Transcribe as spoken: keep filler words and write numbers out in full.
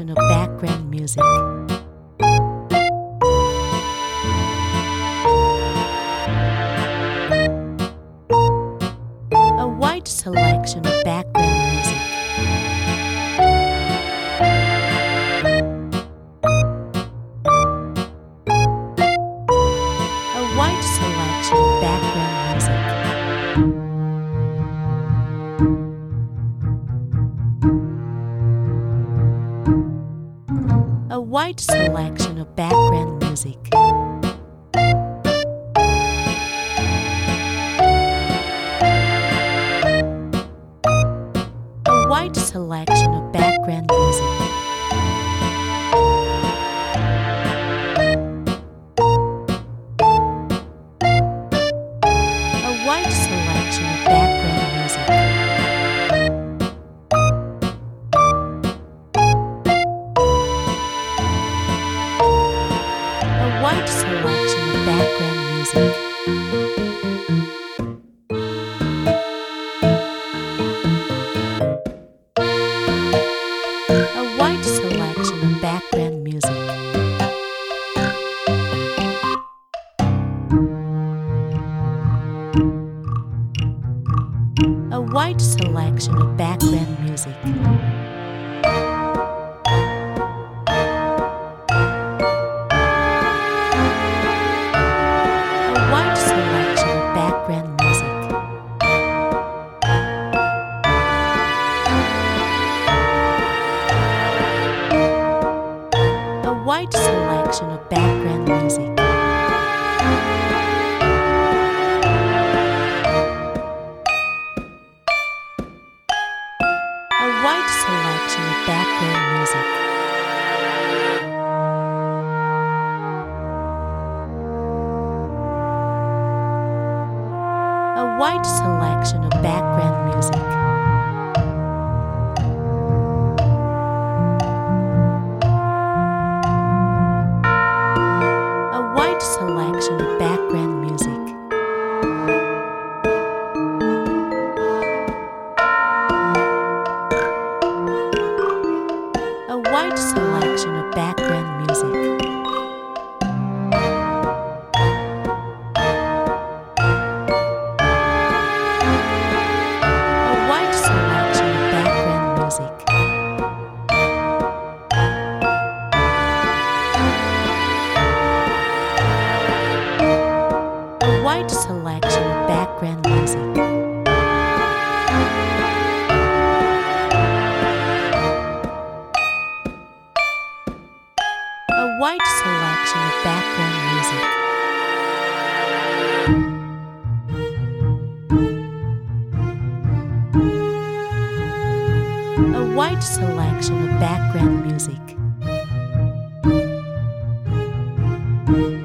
selection of background music. A wide selection of background music. A wide selection of background music. A wide selection of background music. A wide selection of background music. A wide selection of background music. A wide selection of background music. A wide selection of background music. A wide selection of background music. A wide selection of background music. A wide selection of background music. A wide selection of background music. A wide selection of background music. A wide selection of background music. A wide selection of background music. A wide selection of background music. A wide selection of background music. A wide selection of background music. A wide selection of background music.